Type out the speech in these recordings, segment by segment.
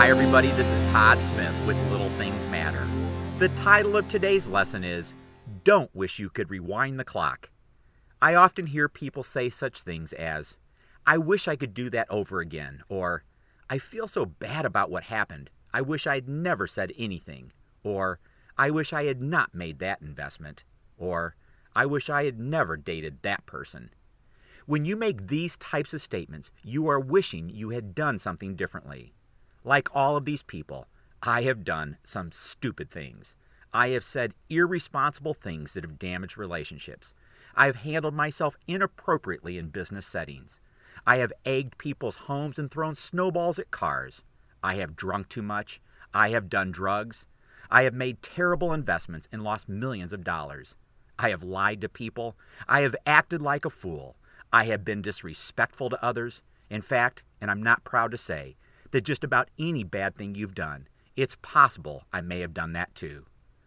Hi everybody, this is Todd Smith with Little Things Matter. The title of today's lesson is, Don't Wish You Could Rewind the Clock. I often hear people say such things as, I wish I could do that over again, or I feel so bad about what happened, I wish I'd never said anything, or I wish I had not made that investment, or I wish I had never dated that person. When you make these types of statements, you are wishing you had done something differently. Like all of these people, I have done some stupid things. I have said irresponsible things that have damaged relationships. I have handled myself inappropriately in business settings. I have egged people's homes and thrown snowballs at cars. I have drunk too much. I have done drugs. I have made terrible investments and lost millions of dollars. I have lied to people. I have acted like a fool. I have been disrespectful to others. In fact, and I'm not proud to say, that just about any bad thing you've done, it's possible I may have done that too.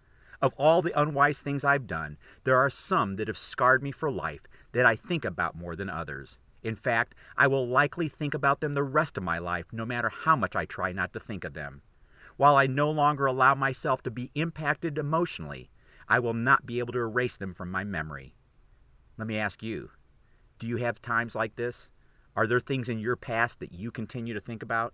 Of all the unwise things I've done, there are some that have scarred me for life that I think about more than others. In fact, I will likely think about them the rest of my life no matter how much I try not to think of them. While I no longer allow myself to be impacted emotionally, I will not be able to erase them from my memory. Let me ask you, do you have times like this? Are there things in your past that you continue to think about?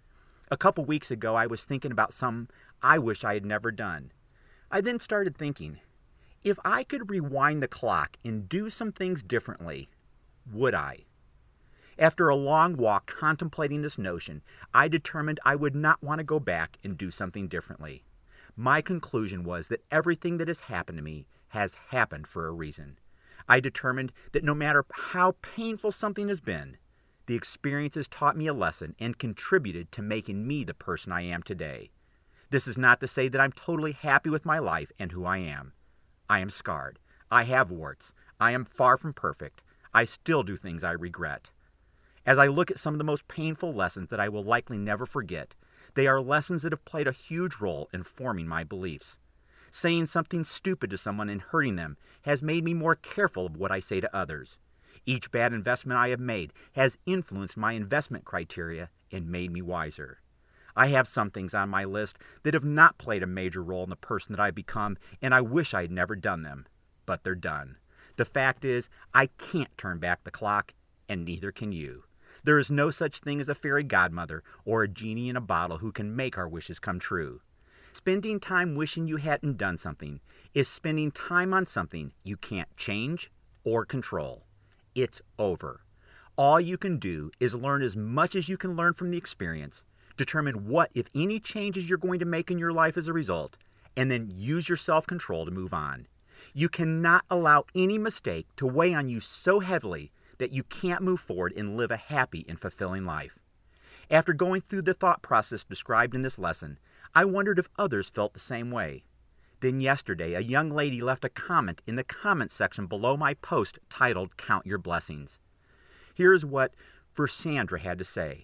A couple weeks ago, I was thinking about something I wish I had never done. I then started thinking, if I could rewind the clock and do some things differently, would I? After a long walk contemplating this notion, I determined I would not want to go back and do something differently. My conclusion was that everything that has happened to me has happened for a reason. I determined that no matter how painful something has been, the experience has taught me a lesson and contributed to making me the person I am today. This is not to say that I'm totally happy with my life and who I am. I am scarred. I have warts. I am far from perfect. I still do things I regret. As I look at some of the most painful lessons that I will likely never forget, they are lessons that have played a huge role in forming my beliefs. Saying something stupid to someone and hurting them has made me more careful of what I say to others. Each bad investment I have made has influenced my investment criteria and made me wiser. I have some things on my list that have not played a major role in the person that I've become, and I wish I had never done them. But they're done. The fact is, I can't turn back the clock, and neither can you. There is no such thing as a fairy godmother or a genie in a bottle who can make our wishes come true. Spending time wishing you hadn't done something is spending time on something you can't change or control. It's over. All you can do is learn as much as you can learn from the experience, determine what, if any, changes you're going to make in your life as a result, and then use your self-control to move on. You cannot allow any mistake to weigh on you so heavily that you can't move forward and live a happy and fulfilling life. After going through the thought process described in this lesson, I wondered if others felt the same way. Then yesterday, a young lady left a comment in the comment section below my post titled, Count Your Blessings. Here is what Versandra had to say.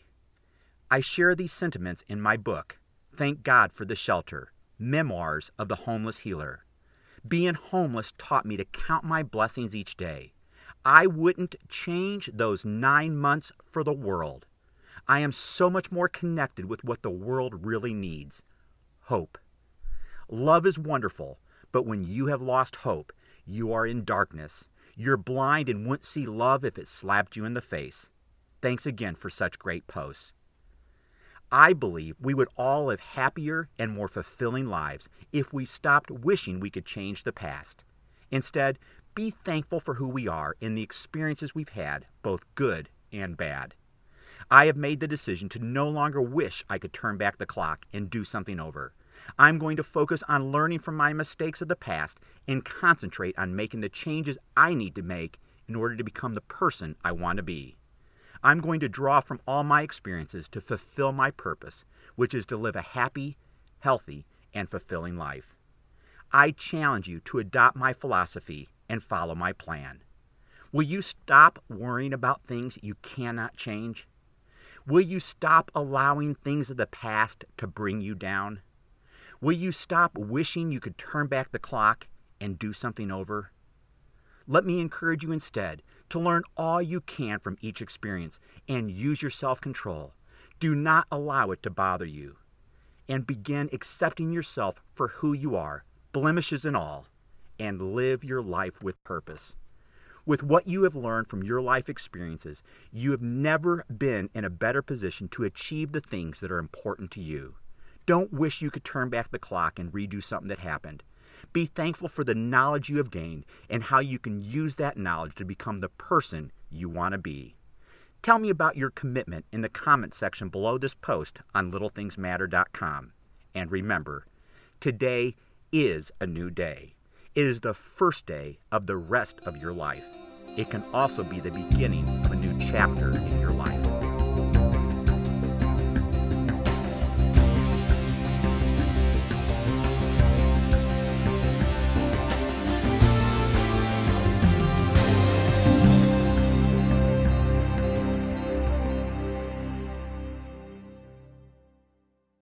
I share these sentiments in my book, Thank God for the Shelter, Memoirs of the Homeless Healer. Being homeless taught me to count my blessings each day. I wouldn't change those 9 months for the world. I am so much more connected with what the world really needs. Hope. Love is wonderful, but when you have lost hope, you are in darkness. You're blind and wouldn't see love if it slapped you in the face. Thanks again for such great posts. I believe we would all live happier and more fulfilling lives if we stopped wishing we could change the past. Instead, be thankful for who we are and the experiences we've had, both good and bad. I have made the decision to no longer wish I could turn back the clock and do something over. I'm going to focus on learning from my mistakes of the past and concentrate on making the changes I need to make in order to become the person I want to be. I'm going to draw from all my experiences to fulfill my purpose, which is to live a happy, healthy, and fulfilling life. I challenge you to adopt my philosophy and follow my plan. Will you stop worrying about things you cannot change? Will you stop allowing things of the past to bring you down? Will you stop wishing you could turn back the clock and do something over? Let me encourage you instead to learn all you can from each experience and use your self-control. Do not allow it to bother you. and begin accepting yourself for who you are, blemishes and all, and live your life with purpose. With what you have learned from your life experiences, you have never been in a better position to achieve the things that are important to you. Don't wish you could turn back the clock and redo something that happened. Be thankful for the knowledge you have gained and how you can use that knowledge to become the person you want to be. Tell me about your commitment in the comment section below this post on littlethingsmatter.com. And remember, today is a new day. It is the first day of the rest of your life. It can also be the beginning of a new chapter in your life.